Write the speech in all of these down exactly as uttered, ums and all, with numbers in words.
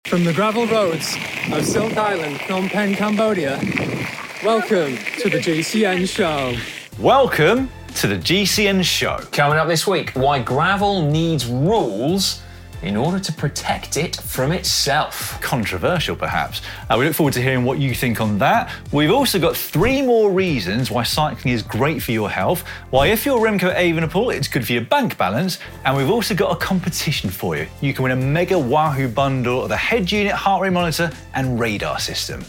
From the gravel roads of Silk Island, Phnom Penh, Cambodia, welcome to the G C N Show. Welcome to the G C N Show. Coming up this week, why gravel needs rules in order to protect it from itself. Controversial, perhaps. Uh, we look forward to hearing what you think on that. We've also got three more reasons why cycling is great for your health, why if you're Remco Evenepoel, it's good for your bank balance, and we've also got a competition for you. You can win a mega Wahoo bundle of the head unit, heart rate monitor, and radar system.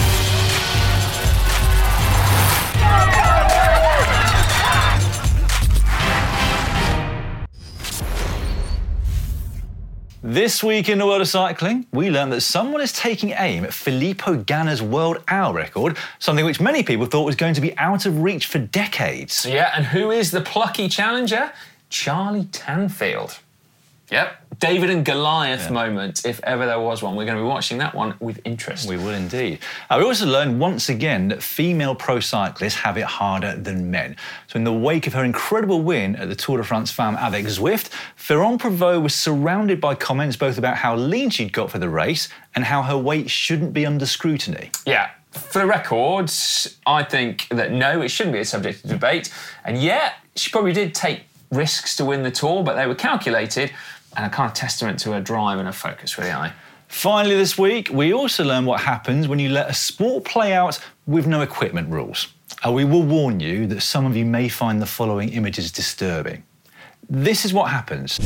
This week in the world of cycling, we learned that someone is taking aim at Filippo Ganna's world hour record, something which many people thought was going to be out of reach for decades. Yeah, and who is the plucky challenger? Charlie Tanfield. Yep, David and Goliath yeah. moment, if ever there was one. We're going to be watching that one with interest. We will indeed. Uh, we also learned once again that female pro cyclists have it harder than men. So in the wake of her incredible win at the Tour de France Femmes avec Zwift, Ferrand Prévot was surrounded by comments both about how lean she'd got for the race and how her weight shouldn't be under scrutiny. Yeah. For the records, I think that no, it shouldn't be a subject of debate. And yeah, she probably did take risks to win the Tour, but they were calculated and a kind of testament to her drive and her focus, really, aren't they? Finally this week, we also learned what happens when you let a sport play out with no equipment rules. Uh, we will warn you that some of you may find the following images disturbing. This is what happens.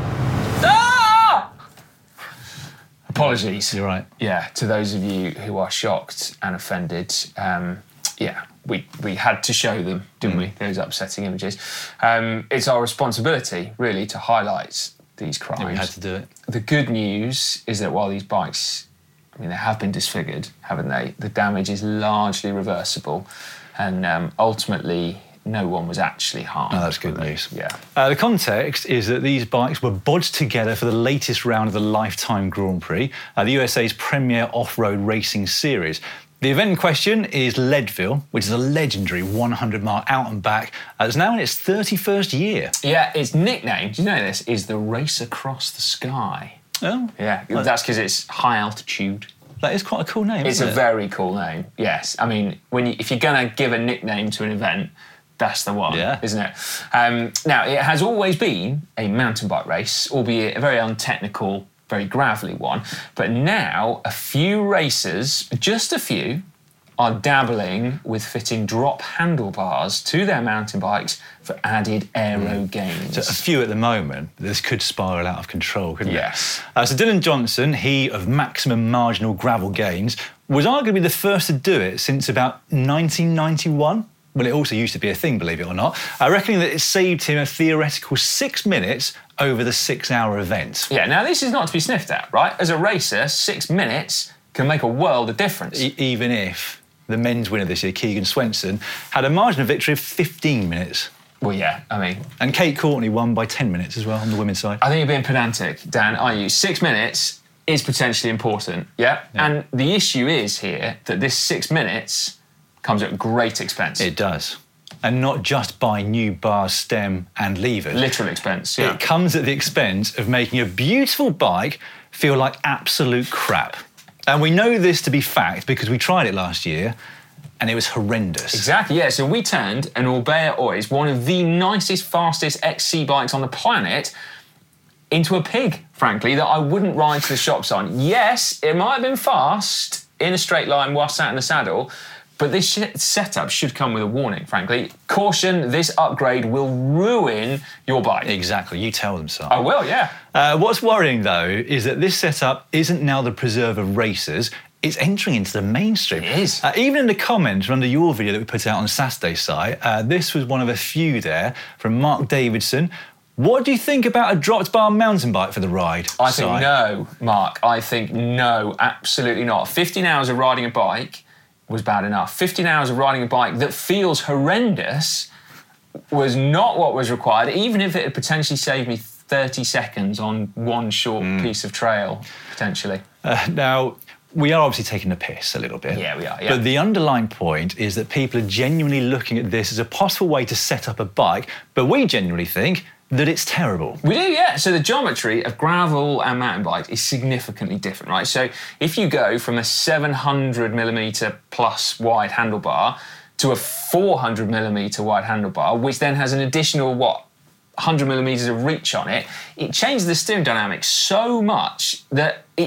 Ah! Apologies. You're right. Yeah, to those of you who are shocked and offended, um, yeah, we, we had to show them, didn't mm. we, those upsetting images. Um, it's our responsibility, really, to highlight these crimes. Yeah, we had to do it. The good news is that while these bikes, I mean, they have been disfigured, haven't they? The damage is largely reversible, and um, ultimately, no one was actually harmed. Oh, that's good news. Yeah. Uh, the context is that these bikes were bodged together for the latest round of the Lifetime Grand Prix, uh, the U S A's premier off-road racing series. The event in question is Leadville, which is a legendary one hundred mile out and back. Uh, it's now in its thirty-first year. Yeah, its nickname, do you know this, is the Race Across the Sky. Oh. Yeah, like, that's because it's high altitude. That is quite a cool name, It's isn't a it? very cool name, yes. I mean, when you, if you're going to give a nickname to an event, that's the one, yeah. isn't it? Um, now, it has always been a mountain bike race, albeit a very untechnical, very gravelly one. But now, a few racers, just a few, are dabbling with fitting drop handlebars to their mountain bikes for added aero mm. gains. So a few at the moment. This could spiral out of control, couldn't yes. it? Yes. Uh, so Dylan Johnson, he of Maximum Marginal Gravel Gains, was arguably the first to do it since about nineteen ninety-one. Well, it also used to be a thing, believe it or not. I reckon that it saved him a theoretical six minutes over the six-hour event. Yeah, now this is not to be sniffed at, right? As a racer, six minutes can make a world of difference. E- even if the men's winner this year, Keegan Swenson, had a margin of victory of fifteen minutes. Well, yeah, I mean... And Kate Courtney won by ten minutes as well on the women's side. I think you're being pedantic, Dan, aren't you? Six minutes is potentially important, yeah? yeah? And the issue is here that this six minutes comes at great expense. It does. And not just by new bars, stem and levers. Literal expense, yeah. It comes at the expense of making a beautiful bike feel like absolute crap. And we know this to be fact because we tried it last year and it was horrendous. Exactly, yeah. So we turned an Orbea Oise, one of the nicest, fastest X C bikes on the planet, into a pig, frankly, that I wouldn't ride to the shops on. Yes, it might have been fast in a straight line while sat in the saddle, but this sh- setup should come with a warning, frankly. Caution, this upgrade will ruin your bike. Exactly, you tell them so. I will, yeah. Uh, what's worrying, though, is that this setup isn't now the preserve of racers, it's entering into the mainstream. It is. Uh, even in the comments under your video that we put out on Saturday's site, uh, this was one of a few there from Mark Davidson. What do you think about a dropped bar mountain bike for the ride? I think site? no, Mark. I think no, absolutely not. fifteen hours of riding a bike was bad enough. fifteen hours of riding a bike that feels horrendous was not what was required, even if it had potentially saved me thirty seconds on one short mm. piece of trail, potentially. Uh, now, we are obviously taking the piss a little bit. Yeah, we are, yeah. But the underlying point is that people are genuinely looking at this as a possible way to set up a bike, but we genuinely think that it's terrible. We do, yeah. So the geometry of gravel and mountain bikes is significantly different, right? So if you go from a seven hundred millimetre plus wide handlebar to a four hundred millimetre wide handlebar, which then has an additional, what, one hundred millimetres of reach on it, it changes the steering dynamics so much that it,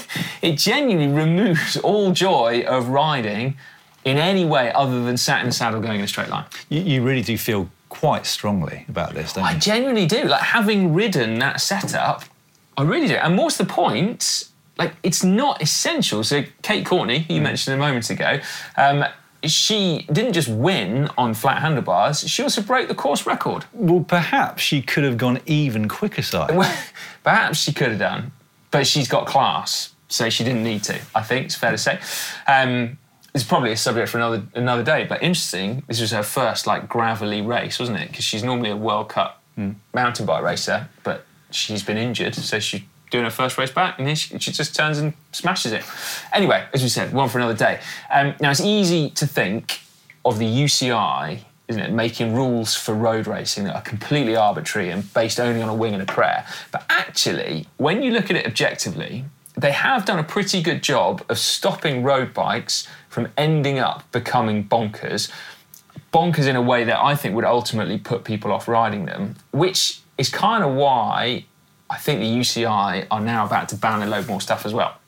it genuinely removes all joy of riding in any way other than sat in the saddle going in a straight line. You, you really do feel quite strongly about this, don't you? I genuinely do. Like, having ridden that setup, I really do. And more to the point, like, it's not essential. So Kate Courtney, who you mm. mentioned a moment ago, um, she didn't just win on flat handlebars, she also broke the course record. Well, perhaps she could have gone even quicker side. Well, perhaps she could have done, but she's got class, so she didn't need to, I think, it's fair to say. Um, it's probably a subject for another another day, but interesting, this was her first, like, gravelly race, wasn't it? Because she's normally a World Cup mm. mountain bike racer, but she's been injured, so she's doing her first race back, and she, she just turns and smashes it. Anyway, as we said, one for another day. Um, now, it's easy to think of the U C I, isn't it, making rules for road racing that are completely arbitrary and based only on a wing and a prayer. But actually, when you look at it objectively, they have done a pretty good job of stopping road bikes from ending up becoming bonkers. Bonkers in a way that I think would ultimately put people off riding them, which is kind of why I think the U C I are now about to ban a load more stuff as well.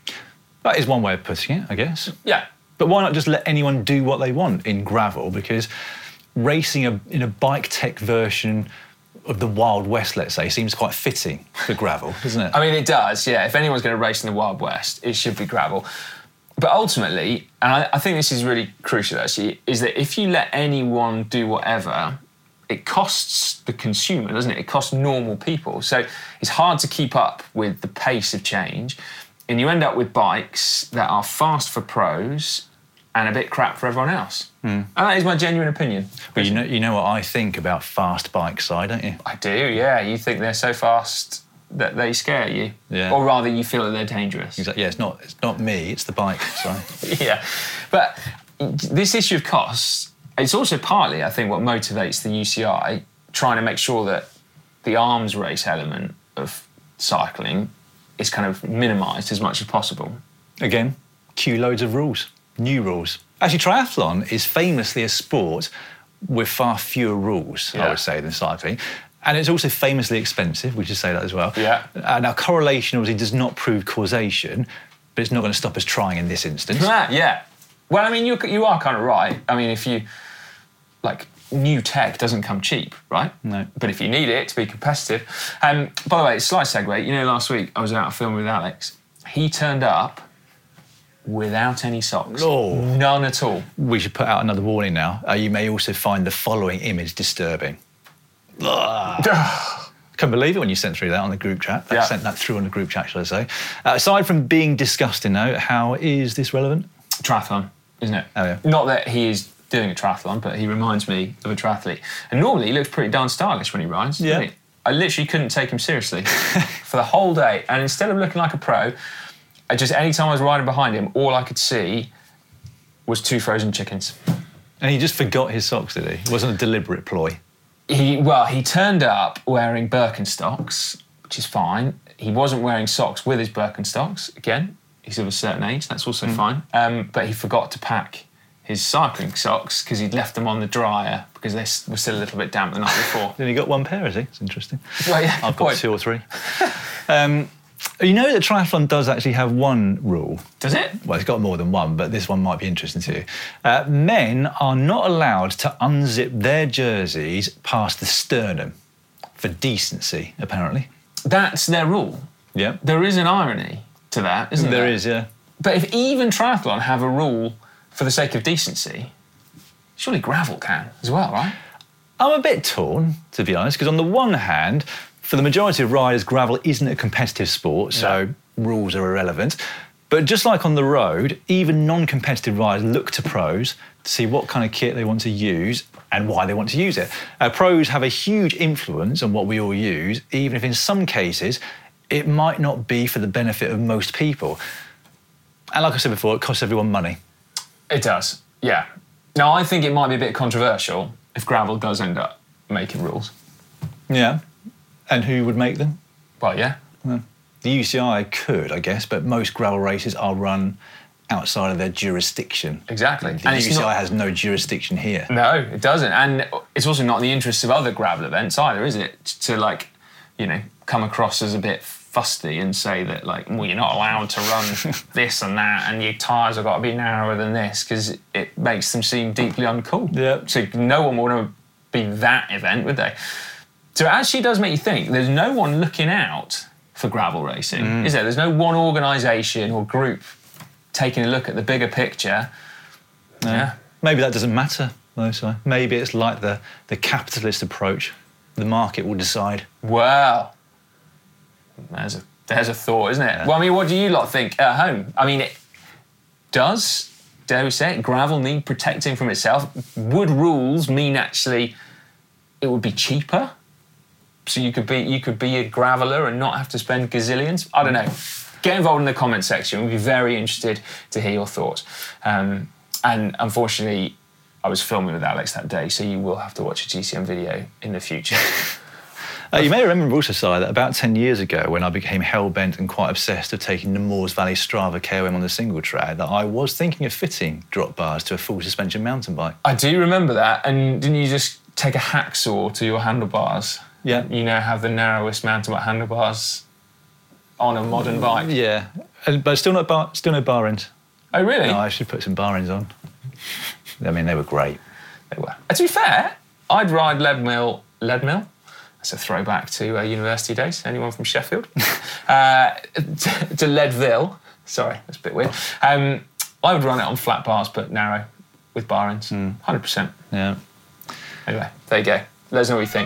That is one way of putting it, I guess. Yeah. But why not just let anyone do what they want in gravel? Because racing a, in a bike tech version of the Wild West, let's say, seems quite fitting for gravel, doesn't it? I mean, it does, yeah. If anyone's going to race in the Wild West, it should be gravel. But ultimately, and I, I think this is really crucial, actually, is that if you let anyone do whatever, it costs the consumer, doesn't it? It costs normal people. So it's hard to keep up with the pace of change. And you end up with bikes that are fast for pros and a bit crap for everyone else. Mm. And that is my genuine opinion. But you know, you know what I think about fast bike side, don't you? I do, yeah. You think they're so fast that they scare you. Yeah. Or rather, you feel that they're dangerous. Exactly. Yeah, it's not, it's not me, it's the bike, sorry. Yeah. But this issue of costs, it's also partly, I think, what motivates the U C I trying to make sure that the arms race element of cycling is kind of minimised as much as possible. Again, cue loads of rules, new rules. Actually, triathlon is famously a sport with far fewer rules, yeah. I would say, than cycling. And it's also famously expensive, we should say that as well. Yeah. Uh, now, correlation obviously does not prove causation, but it's not going to stop us trying in this instance. Yeah. Well, I mean, you you are kind of right. I mean, if you, like, new tech doesn't come cheap, right? No. But if you need it to be competitive. Um, by the way, slight segue, you know, last week I was out filming with Alex. He turned up without any socks. Oh. None at all. We should put out another warning now. Uh, you may also find the following image disturbing. I couldn't believe it when you sent through that on the group chat. I yeah. sent that through on the group chat, shall I say. Uh, aside from being disgusting, though, how is this relevant? Triathlon, isn't it? Oh, yeah. Not that he is doing a triathlon, but he reminds me of a triathlete. And normally he looks pretty darn stylish when he rides, yeah. doesn't he? I literally couldn't take him seriously for the whole day. And instead of looking like a pro, I just any time I was riding behind him, all I could see was two frozen chickens. And he just forgot his socks, did he? It wasn't a deliberate ploy. He well, he turned up wearing Birkenstocks, which is fine. He wasn't wearing socks with his Birkenstocks. Again, he's of a certain age, that's also mm. fine. Um, but he forgot to pack his cycling socks because he'd left them on the dryer because they were still a little bit damp the night before. Then he got one pair, has he? It's interesting. Well, yeah, I've got point. two or three. um, you know that triathlon does actually have one rule. Does it? Well, it's got more than one, but this one might be interesting to you. Uh, men are not allowed to unzip their jerseys past the sternum for decency, apparently. That's their rule. Yeah. There is an irony to that, isn't there? There is, yeah. But if even triathlon have a rule for the sake of decency, surely gravel can as well, right? I'm a bit torn, to be honest, because on the one hand, for the majority of riders, gravel isn't a competitive sport, so no. rules are irrelevant. But just like on the road, even non-competitive riders look to pros to see what kind of kit they want to use and why they want to use it. Uh, pros have a huge influence on what we all use, even if in some cases it might not be for the benefit of most people. And like I said before, it costs everyone money. It does, yeah. Now, I think it might be a bit controversial if gravel does end up making rules. Yeah. And who would make them? Well, yeah. Well, the U C I could, I guess, but most gravel races are run outside of their jurisdiction. Exactly. The And U C I it's not, has no jurisdiction here. no, it doesn't. And it's also not in the interests of other gravel events either, is it? To, like, you know, come across as a bit fusty and say that, like, well, you're not allowed to run this and that, and your tyres have got to be narrower than this, because it makes them seem deeply uncool. Yeah. So no one would want to be that event, would they? So it actually does make you think. There's no one looking out for gravel racing, mm. is there? There's no one organisation or group taking a look at the bigger picture. No. Yeah. Maybe that doesn't matter, though, so maybe it's like the, the capitalist approach. The market will decide. Well, there's a, there's a thought, isn't it? Yeah. Well, I mean, what do you lot think at home? I mean, it does, dare we say it, gravel need protecting from itself? Would rules mean actually it would be cheaper? So you could be you could be a graveler and not have to spend gazillions? I don't know. Get involved in the comment section. We'd be very interested to hear your thoughts. Um, and unfortunately, I was filming with Alex that day, so you will have to watch a G C M video in the future. Uh, you may remember also, Si, that about ten years ago, when I became hell-bent and quite obsessed with taking the Moors Valley Strava K O M on the single track, that I was thinking of fitting drop bars to a full suspension mountain bike. I do remember that. And didn't you just take a hacksaw to your handlebars? Yeah. You now have the narrowest mountain bike handlebars on a modern bike. Yeah, and, but still, not bar, still no bar ends. Oh, really? No, I should put some bar ends on. I mean, they were great. They were. And to be fair, I'd ride Leadmill. Leadmill? That's a throwback to uh, university days. Anyone from Sheffield? uh, to, to Leadville. Sorry, that's a bit weird. Um, I would run it on flat bars, but narrow, with bar ends. Mm. one hundred percent. Yeah. Anyway, there you go. Let us know what you think.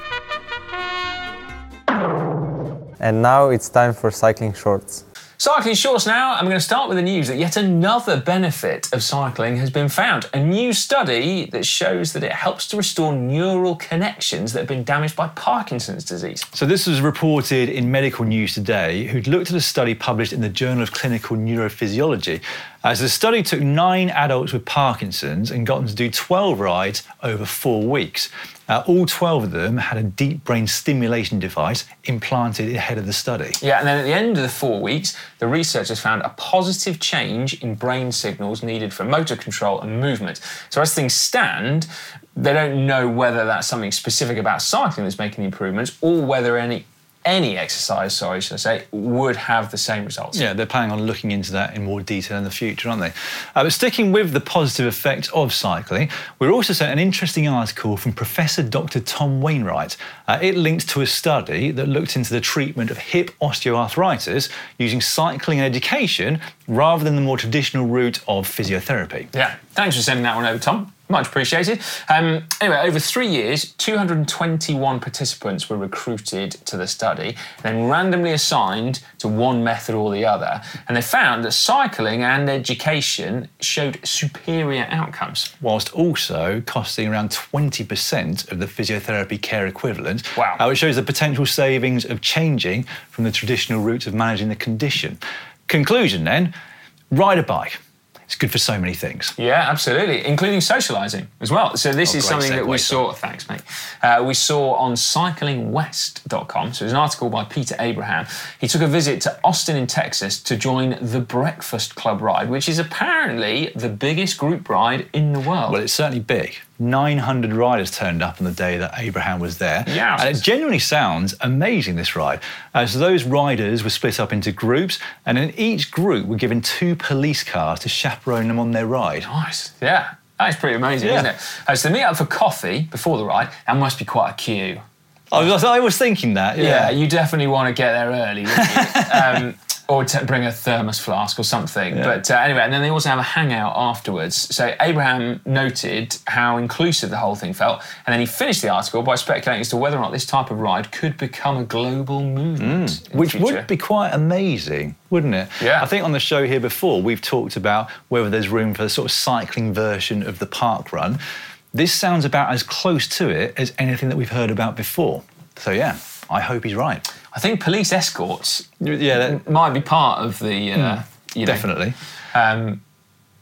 And now it's time for cycling shorts. Cycling shorts now. I'm going to start with the news that yet another benefit of cycling has been found. A new study that shows that it helps to restore neural connections that have been damaged by Parkinson's disease. So this was reported in Medical News Today, who'd looked at a study published in the Journal of Clinical Neurophysiology. As the study took nine adults with Parkinson's and got them to do twelve rides over four weeks. Uh, all twelve of them had a deep brain stimulation device implanted ahead of the study. Yeah, and then at the end of the four weeks, the researchers found a positive change in brain signals needed for motor control and movement. So as things stand, they don't know whether that's something specific about cycling that's making the improvements or whether any any exercise, sorry, should I say, would have the same results. Yeah, they're planning on looking into that in more detail in the future, aren't they? Uh, but sticking with the positive effects of cycling, we're also sent an interesting article from Professor Doctor Tom Wainwright. Uh, it linked to a study that looked into the treatment of hip osteoarthritis using cycling and education rather than the more traditional route of physiotherapy. Yeah, thanks for sending that one over, Tom. Much appreciated. Um, anyway, over three years, two hundred twenty-one participants were recruited to the study, then randomly assigned to one method or the other. And they found that cycling and education showed superior outcomes. Whilst also costing around twenty percent of the physiotherapy care equivalent. Wow. Uh, which shows the potential savings of changing from the traditional route of managing the condition. Conclusion then, ride a bike. It's good for so many things. Yeah, absolutely, including socialising as well. So this Oh, is great something that we segue, saw, thanks mate, uh, we saw on cycling west dot com. So there's an article by Peter Abraham. He took a visit to Austin in Texas to join the Breakfast Club ride, which is apparently the biggest group ride in the world. Well, it's certainly big. nine hundred riders turned up on the day that Abraham was there. Yes. And it genuinely sounds amazing, this ride. Uh, so those riders were split up into groups, and in each group were given two police cars to chaperone them on their ride. Nice, yeah. That's pretty amazing, Yeah. isn't it? Uh, so they meet up for coffee before the ride. That must be quite a queue. I was, I was thinking that, yeah. Yeah, you definitely want to get there early, wouldn't you? um, or to bring a thermos flask or something. Yeah. But uh, anyway, and then they also have a hangout afterwards. So Abraham noted how inclusive the whole thing felt, and then he finished the article by speculating as to whether or not this type of ride could become a global movement. Mm. in the Which future. would be quite amazing, wouldn't it? Yeah. I think on the show here before, we've talked about whether there's room for the sort of cycling version of the park run. This sounds about as close to it as anything that we've heard about before. So yeah, I hope he's right. I think police escorts Yeah, that, might be part of the, uh, you know, definitely. Um,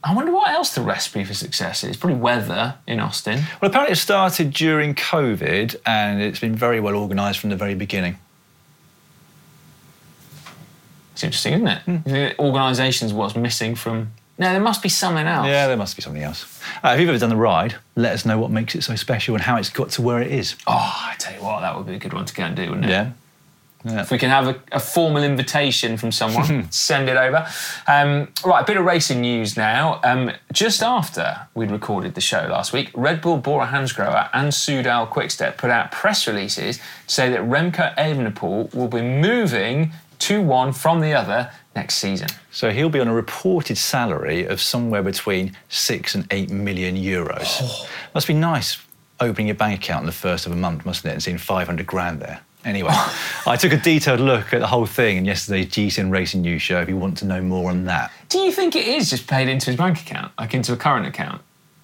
I wonder what else the recipe for success is. Probably weather in Austin. Well, apparently it started during COVID and it's been very well organised from the very beginning. It's interesting, isn't it? Mm. Organisation's what's missing from... No, there must be something else. Yeah, there must be something else. Uh, if you've ever done the ride, let us know what makes it so special and how it's got to where it is. Oh, I tell you what, that would be a good one to go and do, wouldn't it? Yeah. Yeah. If we can have a, a formal invitation from someone, send it over. Um, right, a bit of racing news now. Um, just after we'd recorded the show last week, Red Bull, Bora Hansgrohe and Soudal Quickstep put out press releases to say that Remco Evenepoel will be moving to one from the other next season. So he'll be on a reported salary of somewhere between six and eight million euros. Oh. Must be nice opening your bank account on the first of a month, mustn't it, and seeing five hundred grand there. Anyway, I took a detailed look at the whole thing in yesterday's G C N Racing News show if you want to know more on that. Do you think it is just paid into his bank account, like into a current account?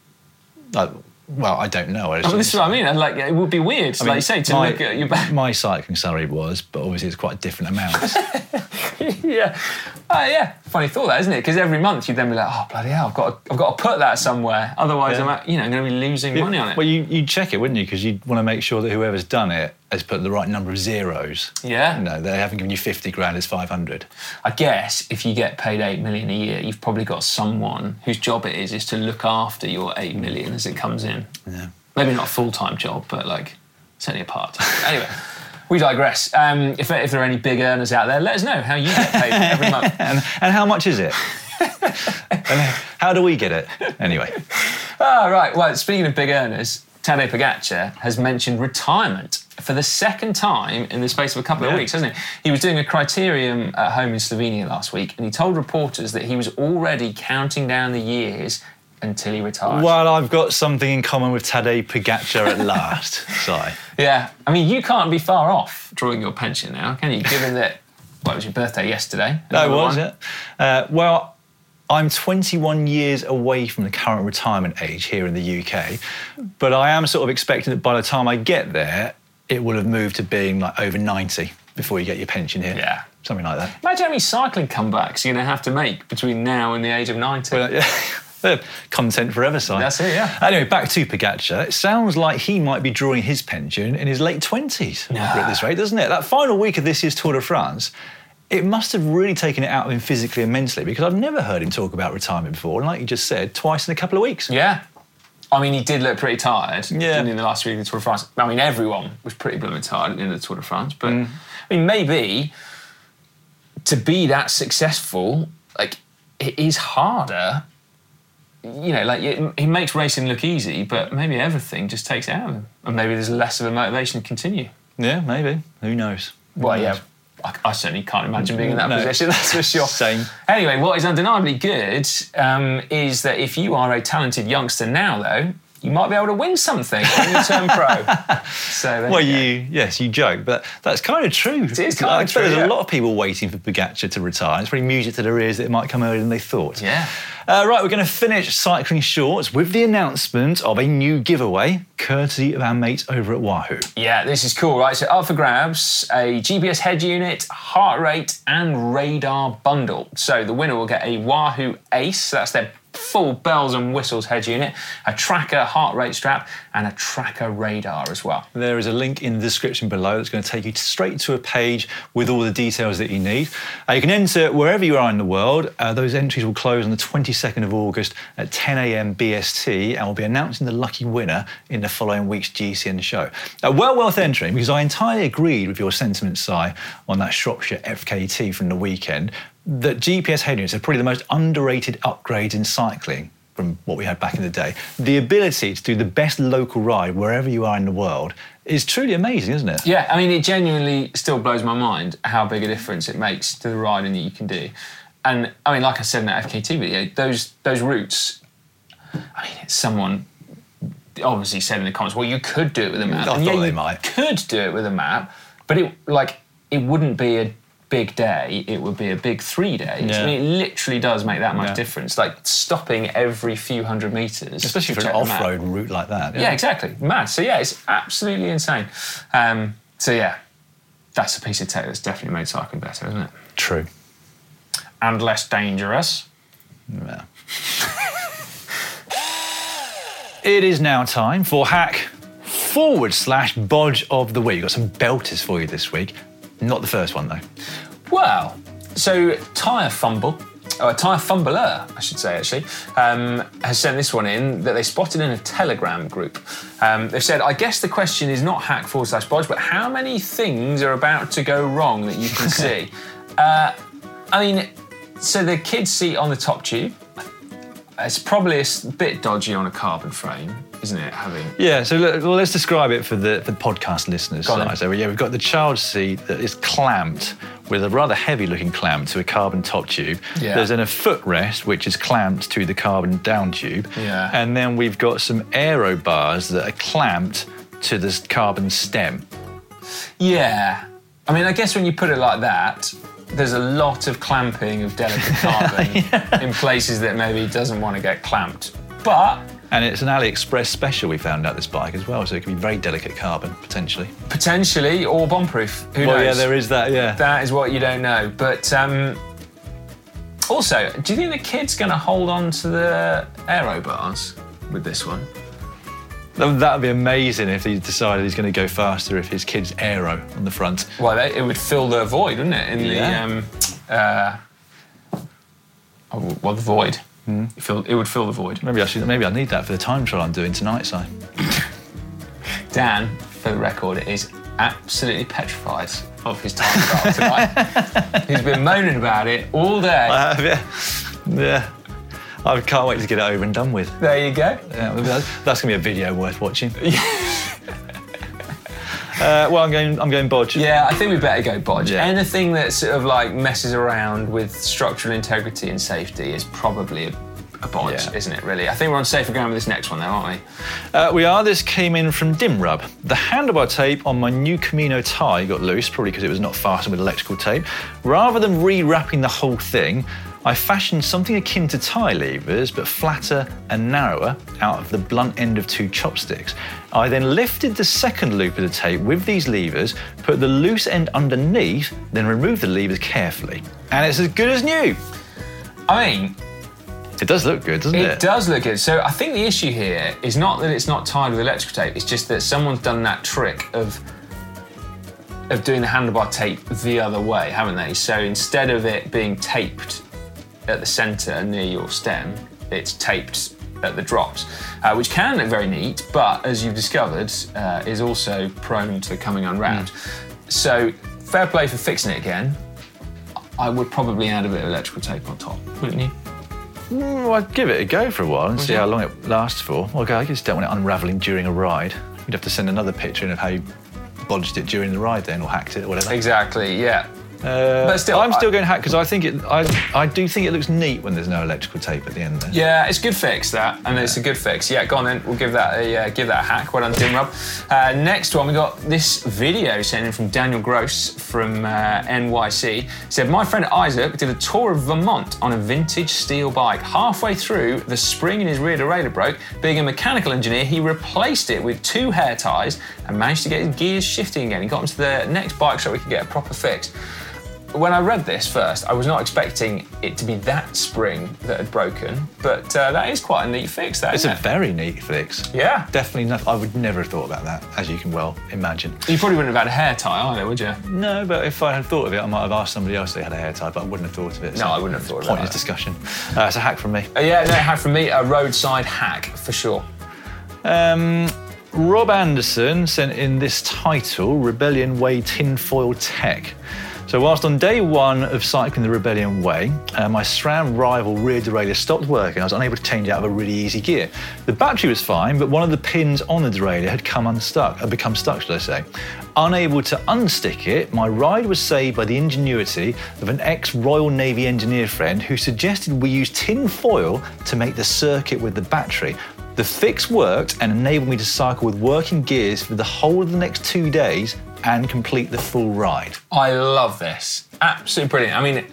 Uh, well, I don't know. I oh, this is what I mean. Like, it would be weird, I like mean, you say, to my, look at your bank. My cycling salary was, but obviously it's quite different amounts. yeah. Uh, yeah, funny thought that, isn't it? Because every month you'd then be like, oh, bloody hell, I've got to, I've got to put that somewhere. Otherwise, yeah. I'm, you know, going to be losing yeah. money on it. Well, you, you'd check it, wouldn't you? Because you'd want to make sure that whoever's done it has put the right number of zeros. Yeah. You know, they haven't given you fifty grand, it's five hundred. I guess if you get paid eight million a year, you've probably got someone whose job it is is to look after your eight million as it comes in. Yeah. Maybe not a full-time job, but like certainly a part-time. Anyway, we digress. Um, if, if there are any big earners out there, let us know how you get paid every month. and, and how much is it? And how do we get it? Anyway. Oh, right. Well, speaking of big earners, Tadej Pogacar has mentioned retirement for the second time in the space of a couple yeah. of weeks, hasn't he? He was doing a criterium at home in Slovenia last week, and he told reporters that he was already counting down the years until he retires. Well, I've got something in common with Tadej Pogacar at last, Si. Yeah. I mean, you can't be far off drawing your pension now, can you? Given that, well, it was your birthday yesterday. No, it was, yeah. Uh, well, I'm twenty-one years away from the current retirement age here in the U K, but I am sort of expecting that by the time I get there, it will have moved to being like over ninety before you get your pension here. Yeah. Something like that. Imagine how many cycling comebacks you're going to have to make between now and the age of ninety. Well, yeah. Content forever, Si. That's it, yeah. Anyway, back to Pogacar. It sounds like he might be drawing his pension in his late twenties no. at this rate, doesn't it? That final week of this year's Tour de France, it must have really taken it out of him physically and mentally, because I've never heard him talk about retirement before, and like you just said, twice in a couple of weeks. Yeah. I mean, he did look pretty tired yeah. in the last week of the Tour de France. I mean, everyone was pretty blooming tired in the Tour de France, but mm. I mean, maybe to be that successful, like, it is harder. You know, like, it, he makes racing look easy, but maybe everything just takes it out of him. And maybe there's less of a motivation to continue. Yeah, maybe. Who knows? Who well, knows? yeah, I, I certainly can't imagine being in that no. position, that's for sure. Same. Anyway, what is undeniably good um, is that if you are a talented youngster now, though, you might be able to win something when you turn pro. So well, you, you yes, you joke, but that's kind of true. It is kind I of true. There's yeah. a lot of people waiting for Pogacar to retire. It's pretty music to their ears that it might come earlier than they thought. Yeah. Uh, right, we're going to finish Cycling Shorts with the announcement of a new giveaway, courtesy of our mates over at Wahoo. Yeah, this is cool, right? So up for grabs, a G P S head unit, heart rate and radar bundle. So the winner will get a Wahoo Ace, that's their full bells and whistles head unit, a tracker heart rate strap and a tracker radar as well. There is a link in the description below that's going to take you straight to a page with all the details that you need. Uh, you can enter wherever you are in the world. Uh, those entries will close on the twenty-second of August at ten a m B S T, and we'll be announcing the lucky winner in the following week's G C N show. Uh, well worth entering, because I entirely agreed with your sentiments, Si, on that Shropshire F K T from the weekend, that G P S head units are probably the most underrated upgrades in cycling from what we had back in the day. The ability to do the best local ride wherever you are in the world is truly amazing, isn't it? Yeah, I mean, it genuinely still blows my mind how big a difference it makes to the riding that you can do. And, I mean, like I said in that F K T video, those those routes, I mean, someone obviously said in the comments, well, you could do it with a map. I and thought yeah, they you might. could do it with a map, but it, like, it wouldn't be a big day, it would be a big three days. Yeah. I mean, it literally does make that much yeah. difference. Like, stopping every few hundred metres. Especially for an off-road route like that. Yeah. yeah, exactly. Mad. So, yeah, it's absolutely insane. Um, so, yeah, that's a piece of tech that's definitely made cycling better, isn't it? True. And less dangerous. Yeah. it is now time for hack forward slash bodge of the week. We've got some belters for you this week. Not the first one, though. Well, so Tyre Fumble, or Tyre Fumbler, I should say, actually, um, has sent this one in that they spotted in a Telegram group. Um, they've said, I guess the question is not hack forward slash bodge, but how many things are about to go wrong that you can see? uh, I mean, so the kid's seat on the top tube, it's probably a s- bit dodgy on a carbon frame, isn't it? Having Yeah, so look, well, let's describe it for the, for the podcast listeners. Go on then. So yeah, we've got the child seat that is clamped with a rather heavy-looking clamp to a carbon top tube. Yeah. There's then a footrest which is clamped to the carbon down tube. Yeah. And then we've got some aero bars that are clamped to this carbon stem. Yeah. I mean, I guess when you put it like that, there's a lot of clamping of delicate carbon Yeah. in places that maybe doesn't want to get clamped. But And it's an AliExpress special, we found out, this bike as well, so it can be very delicate carbon, potentially. potentially, or bomb-proof. Who well, knows? yeah, there is that, yeah. That is what you don't know. But um, also, do you think the kid's going to hold on to the aero bars with this one? That would be amazing if he decided he's going to go faster if his kid's aero on the front. Well, they, it would fill the void, wouldn't it? In Yeah. the um, uh, oh, well, the void. Mm. It, fill, it would fill the void. Maybe I should. Maybe I need that for the time trial I'm doing tonight, Si. Dan, for the record, is absolutely petrified of his time trial tonight. He's been moaning about it all day. I have, yeah. Yeah. I can't wait to get it over and done with. There you go. Yeah, that's, that's going to be a video worth watching. Uh, well, I'm going. I'm going bodge. Yeah, I think we better go bodge. Yeah. Anything that sort of like messes around with structural integrity and safety is probably a, a bodge, Yeah. isn't it? Really. I think we're on safer ground with this next one, though, aren't we? Uh, we are. This came in from Dimrub. The handlebar tape on my new Camino tie got loose, probably because it was not fastened with electrical tape. Rather than re-wrapping the whole thing, I fashioned something akin to tie levers, but flatter and narrower, out of the blunt end of two chopsticks. I then lifted the second loop of the tape with these levers, put the loose end underneath, then removed the levers carefully. And it's as good as new. I mean, It does look good, doesn't it? it does look good. So I think the issue here is not that it's not tied with electrical tape, it's just that someone's done that trick of of doing the handlebar tape the other way, haven't they? So instead of it being taped at the centre near your stem, it's taped at the drops, uh, which can look very neat, but as you've discovered, uh, is also prone to coming unwrapped. Mm. So fair play for fixing it again. I would probably add a bit of electrical tape on top, wouldn't you? Mm, well, I'd give it a go for a while and Would see you? how long it lasts for. Well, I just don't want it unravelling during a ride. You'd have to send another picture in of how you bodged it during the ride then, or hacked it, or whatever. Exactly, yeah. Uh, But still, I'm still I- going hack because I think it. I I do think it looks neat when there's no electrical tape at the end there. Yeah, it's a good fix, that, and it's a good fix. Yeah, go on then, we'll give that a uh, give that a hack. Well done, Dimrub. Uh, next one, we got this video sent in from Daniel Gross from uh, N Y C. He said, my friend Isaac did a tour of Vermont on a vintage steel bike. Halfway through, the spring in his rear derailleur broke. Being a mechanical engineer, he replaced it with two hair ties and managed to get his gears shifting again. He got him to the next bike shop we could get a proper fix. When I read this first, I was not expecting it to be that spring that had broken, but uh, that is quite a neat fix, that, It's isn't a it? very neat fix. Yeah. Definitely not. I would never have thought about that, as you can well imagine. You probably wouldn't have had a hair tie either, would you? No, but if I had thought of it, I might have asked somebody else if they had a hair tie, but I wouldn't have thought of it. No, I wouldn't have thought of Pointless that. discussion. Uh, it's a hack from me. Uh, yeah, no, hack from me, a roadside hack, for sure. Um, Rob Anderson sent in this title, Rebellion Way Tinfoil Tech. So whilst on day one of cycling the Rebellion Way, uh, my SRAM rival rear derailleur stopped working. I was unable to change it out of a really easy gear. The battery was fine, but one of the pins on the derailleur had come unstuck, had become stuck, should I say. Unable to unstick it, my ride was saved by the ingenuity of an ex-Royal Navy engineer friend who suggested we use tin foil to make the circuit with the battery. The fix worked and enabled me to cycle with working gears for the whole of the next two days and complete the full ride. I love this. Absolutely brilliant. I mean,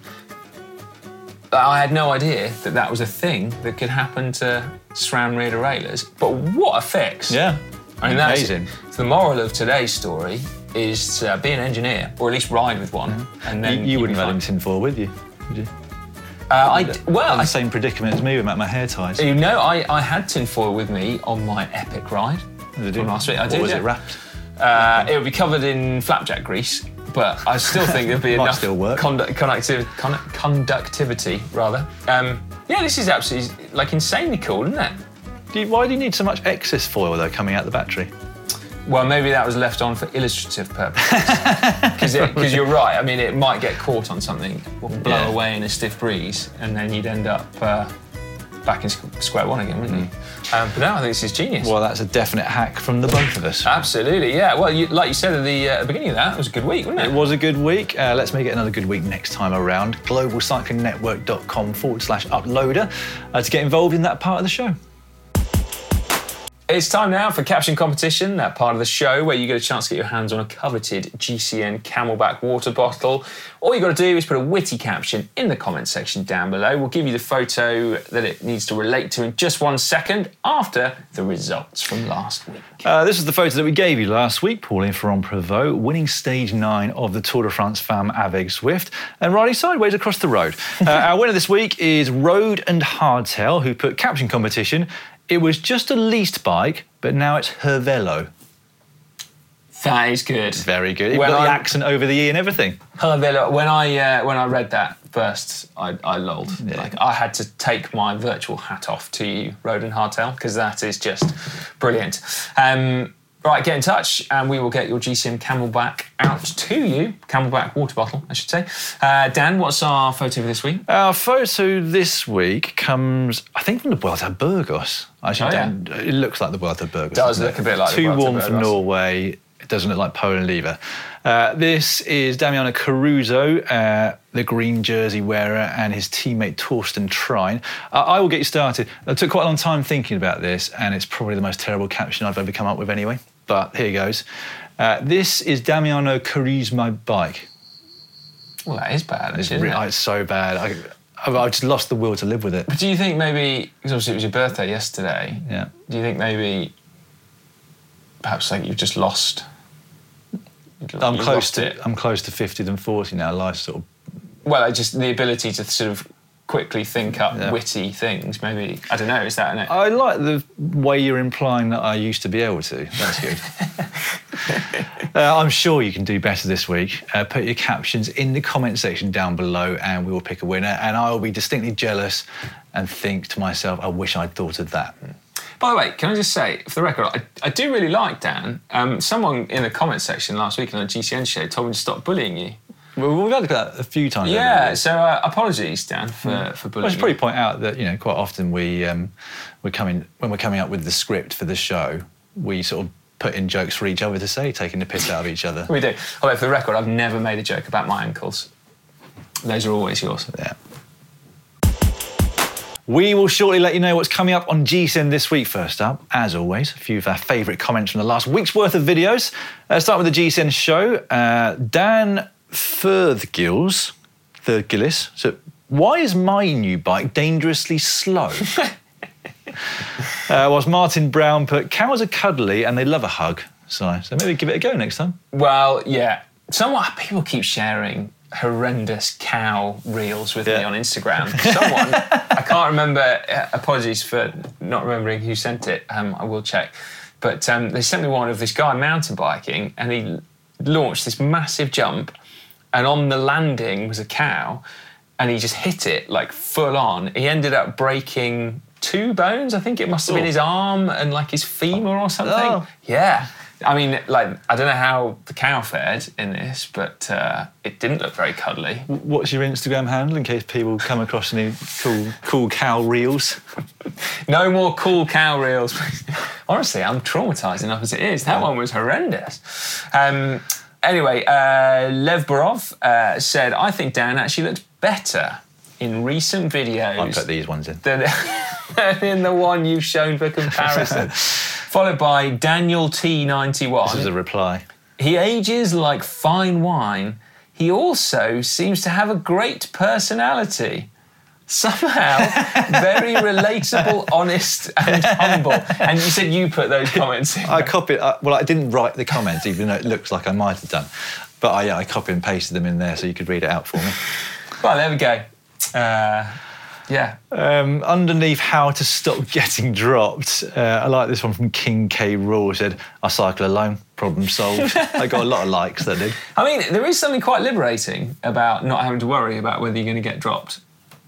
I had no idea that that was a thing that could happen to SRAM rear derailleurs, but what a fix. Yeah, I mean, that's amazing. the moral of today's story is uh, be an engineer, or at least ride with one, and You, then you you'll wouldn't be have had him fine. tin foil with you, would you? Uh, I, well, I'm the I, same predicament as me with my hair ties. you know, I, I had tinfoil with me on my epic ride Did from you? last week. I What did, was yeah. it wrapped? Uh, it would be covered in flapjack grease, but I still think there'd be Might enough still work. condu- conductiv- con- conductivity, rather. Um, yeah, this is absolutely, like, insanely cool, isn't it? Do you, why do you need so much excess foil, though, coming out the battery? Well, maybe that was left on for illustrative purposes. Because you're right, I mean, it might get caught on something, or blow Yeah. away in a stiff breeze, and then you'd end up uh, back in squ- square one again, wouldn't you? Um, but no, I think this is genius. Well, that's a definite hack from the both of us. Absolutely, yeah. Well, you, like you said at the uh, beginning of that, it was a good week, wasn't it? It was a good week. Uh, let's make it another good week next time around. globalcyclingnetwork.com forward slash uploader uh, to get involved in that part of the show. It's time now for Caption Competition, that part of the show where you get a chance to get your hands on a coveted G C N Camelback water bottle. All you got to do is put a witty caption in the comment section down below. We'll give you the photo that it needs to relate to in just one second after the results from last week. Uh, this is the photo that we gave you last week. Pauline Ferrand-Prévot winning stage nine of the Tour de France Femme avec Zwift and riding sideways across the road. Uh, our winner this week is Road and Hardtail, who put Caption Competition. It was just a leased bike, but now it's her velo. That is good. Very good. You've When got the I- accent over the E and everything. When I uh, when I read that first, I, I lolled. Yeah. Like I had to take my virtual hat off to you, Road and Hardtail, because that is just brilliant. Um, right, get in touch, and we will get your G C N Camelback out to you. Camelback water bottle, I should say. Uh, Dan, what's our photo for this week? Our photo this week comes, I think, from the Vuelta a Burgos. Actually, Oh, yeah. Dan, it looks like the Vuelta a Burgos. Does doesn't look it? a bit like the Too Vuelta a warm for Burgos. Norway. It doesn't look like Poland either. Uh, this is Damiano Caruso, uh, the green jersey wearer, and his teammate Torsten Trine. Uh, I will get you started. I took quite a long time thinking about this, and it's probably the most terrible caption I've ever come up with anyway. But here goes. Uh, this is Damiano Caruso, my bike. Well, that is bad, It's, actually, re- isn't it? it's so bad. I, I've I've just lost the will to live with it. But do you think maybe, because obviously it was your birthday yesterday, Yeah. do you think maybe perhaps like you've just lost? I'm you've close lost to it? I'm close to fifty than forty now. Life sort of. Well, I just the ability to sort of quickly think up Yeah. witty things. Maybe I don't know. Is that an? I like the way you're implying that I used to be able to. That's good. uh, I'm sure you can do better this week. Uh, put your captions in the comment section down below, and we will pick a winner. And I will be distinctly jealous and think to myself, I wish I'd thought of that. By the way, can I just say, for the record, I, I do really like Dan. Um, someone in the comment section last week on a G C N show told me to stop bullying you. Well, we've had that a few times. over the Yeah. years. So uh, apologies, Dan, for for bullying. I should you. probably point out that, you know, quite often we um, we're coming when we're coming up with the script for the show, we sort of put in jokes for each other to say, taking the piss out of each other. We do. Although, for the record, I've never made a joke about my ankles. Those are always yours. Yeah. We will shortly let you know what's coming up on G C N this week. First up, as always, a few of our favourite comments from the last week's worth of videos. Uh, start with the G C N show. Uh, Dan Thirthgills, Thirthgillis. So, why is my new bike dangerously slow? uh, whilst Martin Brown put, cows are cuddly and they love a hug. So, so maybe give it a go next time. Well, yeah. Someone people keep sharing horrendous cow reels with Yeah. me on Instagram. Someone, I can't remember, uh, apologies for not remembering who sent it, um, I will check. But um, they sent me one of this guy mountain biking, and he launched this massive jump, and on the landing was a cow, and he just hit it like full on. He ended up breaking two bones. I think it must have been Oh. his arm and like his femur or something. Oh. Yeah. I mean, like, I don't know how the cow fared in this, but uh, it didn't look very cuddly. What's your Instagram handle in case people come across any cool, cool cow reels? No more cool cow reels. Honestly, I'm traumatised enough as it is. That one was horrendous. Um, anyway, uh, Lev Borov uh, said, I think Dan actually looked better in recent videos I put these ones in. than, than in the one you've shown for comparison. Followed by Daniel T ninety-one. This is a reply. He ages like fine wine. He also seems to have a great personality. Somehow, very relatable, honest, and humble. And you said you put those comments in. I copied, uh, well, I didn't write the comments, even though it looks like I might have done. But I, yeah, I copied and pasted them in there so you could read it out for me. Well, there we go. Uh, yeah. Um, underneath how to stop getting dropped, uh, I like this one from King K. Raw. Said, I cycle alone, problem solved. I got a lot of likes, that did. I mean, there is something quite liberating about not having to worry about whether you're going to get dropped.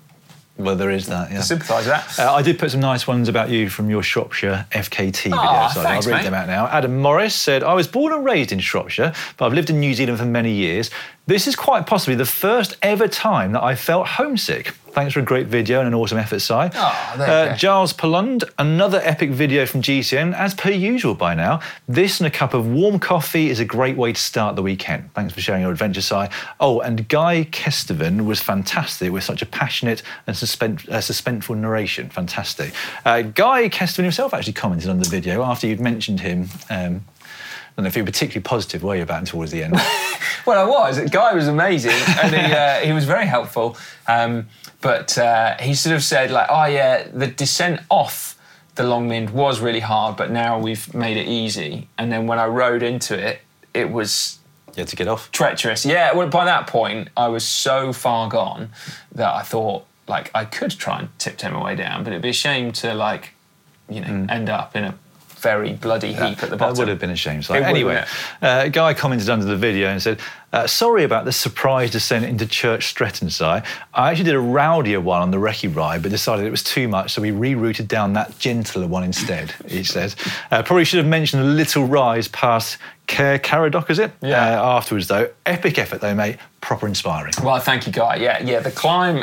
Well, there is that, yeah. I sympathise with that. Uh, I did put some nice ones about you from your Shropshire F K T video, Oh, so thanks, I'll read mate. them out now. Adam Morris said, I was born and raised in Shropshire, but I've lived in New Zealand for many years. This is quite possibly the first ever time that I felt homesick. Thanks for a great video and an awesome effort, Si. Oh, there you uh, go. Giles Palund, another epic video from G C N, as per usual by now. This and a cup of warm coffee is a great way to start the weekend. Thanks for sharing your adventure, Si. Oh, and Guy Kesteven was fantastic with such a passionate and suspense, uh, suspenseful narration. Fantastic. Uh, Guy Kesteven himself actually commented on the video after you'd mentioned him. Um, I don't know if you were particularly positive, were you, about towards the end? Well, I was. The guy was amazing, and he, uh, he was very helpful. Um, but uh, he sort of said, like, oh, yeah, the descent off the Longmynd was really hard, but now we've made it easy. And then when I rode into it, it was... You had to get off? Treacherous. Yeah, well, by that point, I was so far gone that I thought, like, I could try and tiptoe my way down, but it'd be a shame to, like, you know, mm. end up in a very bloody heap that, at the bottom. That would have been a shame. So It would, anyway, wouldn't uh, a guy commented under the video and said, uh, sorry about the surprise descent into Church Stretton, Si. I actually did a rowdier one on the recce ride, but decided it was too much, so we rerouted down that gentler one instead, he says. Uh, probably should have mentioned a little rise past Caer Caradoc, is it? Yeah. Uh, afterwards, though. Epic effort, though, mate. Proper inspiring. Well, thank you, Guy. Yeah, yeah, the climb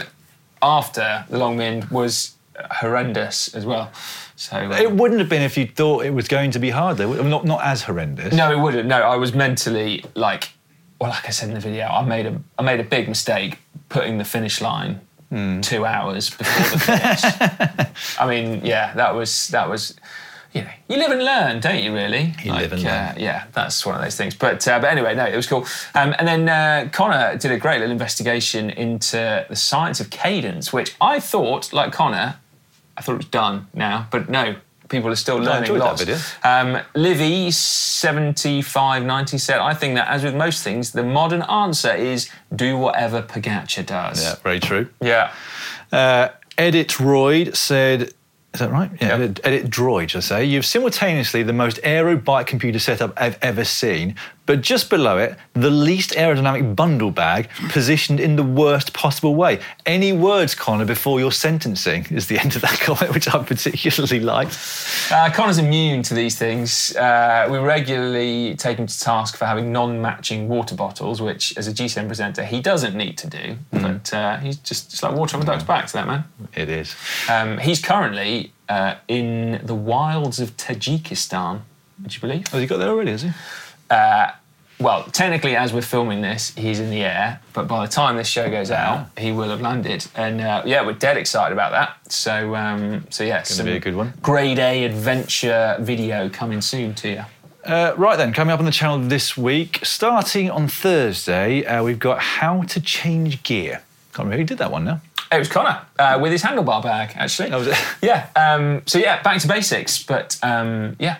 after the Longmynd was horrendous as well. So um, It wouldn't have been if you thought it was going to be hard, though. Not, not as horrendous. No, it wouldn't. No, I was mentally, like, well, like I said in the video, I made a, I made a big mistake putting the finish line mm. two hours before the finish. I mean, yeah, that was, that was, you know, you live and learn, don't you, really? You like, live and learn. Uh, yeah, that's one of those things. But uh, but anyway, no, it was cool. Um, and then uh, Connor did a great little investigation into the science of cadence, which I thought, like Connor, I thought it was done now, but no, people are still learning I enjoyed lots. that video. Um, Livy seventy-five ninety said, I think that as with most things, the modern answer is do whatever Pogacar does. Yeah, very true. Yeah. Uh, Edit Royd said, is that right? Yeah, Yep. Edit, Edit Droid, I say. You've simultaneously the most aero bike computer setup I've ever seen, but just below it, the least aerodynamic bundle bag positioned in the worst possible way. Any words, Connor, before your sentencing is the end of that comment, which I particularly liked. Uh, Connor's immune to these things. Uh, we regularly take him to task for having non-matching water bottles, which, as a G C N presenter, he doesn't need to do. Mm. But uh, he's just, just like water on a duck's back to that man. It is. Um, he's currently uh, in the wilds of Tajikistan, would you believe? Has he got there already, has he? Uh, well, technically, as we're filming this, he's in the air, but by the time this show goes out, he will have landed. And uh, yeah, we're dead excited about that. So, um, so yeah, Gonna be a good one. Grade A adventure video coming soon to you. Uh, right then, coming up on the channel this week, starting on Thursday, uh, we've got how to change gear. Can't remember who did that one now. It was Connor uh, with his handlebar bag, actually. That was it. Yeah. Um, so yeah, back to basics, but um, yeah,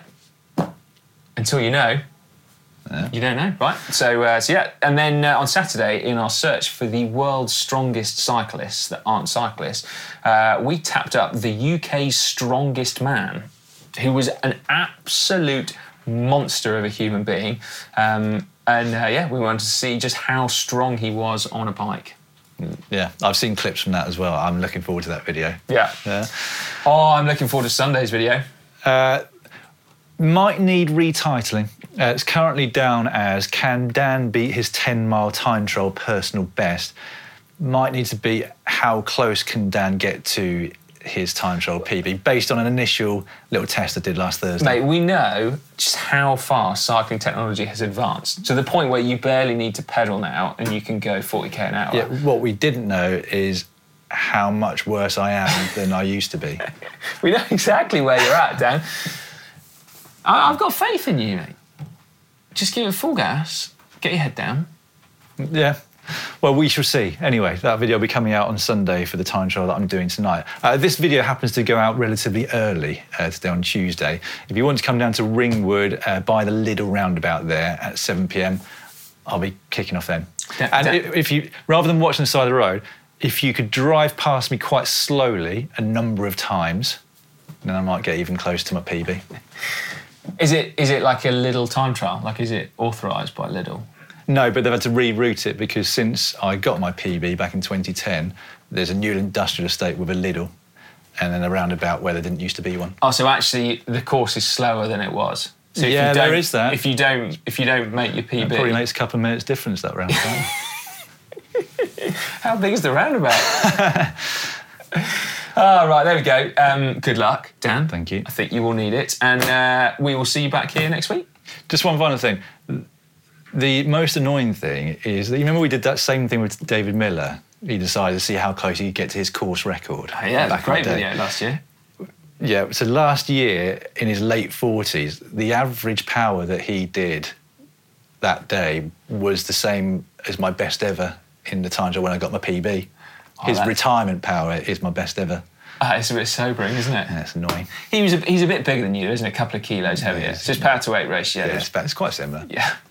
until you know. Yeah. You don't know, right? So, uh, so yeah, and then uh, on Saturday, in our search for the world's strongest cyclists that aren't cyclists, uh, we tapped up the U K's strongest man, who was an absolute monster of a human being. Um, and uh, yeah, we wanted to see just how strong he was on a bike. Yeah, I've seen clips from that as well. I'm looking forward to that video. Yeah. Yeah. Oh, I'm looking forward to Sunday's video. Uh, might need retitling. Uh, it's currently down as Can Dan beat his ten mile time trial personal best? Might need to be how close can Dan get to his time trial P B based on an initial little test I did last Thursday. Mate, we know just how far cycling technology has advanced to the point where you barely need to pedal now and you can go forty k an hour. Yeah, what we didn't know is how much worse I am than I used to be. We know exactly where you're at, Dan. I- I've got faith in you, mate. Just give it full gas, get your head down. Yeah. Well, we shall see. Anyway, that video will be coming out on Sunday for the time trial that I'm doing tonight. Uh, this video happens to go out relatively early uh, today on Tuesday. If you want to come down to Ringwood uh, by the Lidl roundabout there at seven p m, I'll be kicking off then. Da- and da- if, if you, rather than watching the side of the road, if you could drive past me quite slowly a number of times, then I might get even close to my P B. Is it is it like a Lidl time trial? Like, is it authorised by Lidl? No, but they've had to reroute it because since I got my P B back in twenty ten, there's a new industrial estate with a Lidl and then a roundabout where there didn't used to be one. Oh, so actually the course is slower than it was. So if Yeah, you there don't- is that. If you don't, if you don't make your P B, It probably makes a couple of minutes difference, that roundabout. how big is the roundabout? Oh, right, there we go. Um, good luck, Dan. Thank you. I think you will need it, and uh, we will see you back here next week. Just one final thing. The most annoying thing is that you remember we did that same thing with David Miller. He decided to see how close he could get to his course record. Oh, yeah, back in great the day. video last year. Yeah, so last year, in his late forties, the average power that he did that day was the same as my best ever in the times when I got my P B. Oh, His that's- retirement power is my best ever. Uh, it's a bit sobering, isn't it? Yeah, it's annoying. He was a, he's a bit bigger than you, isn't he? A couple of kilos heavier. Yeah, It's just power to weight ratio. Yeah, it's, it's quite similar. Yeah.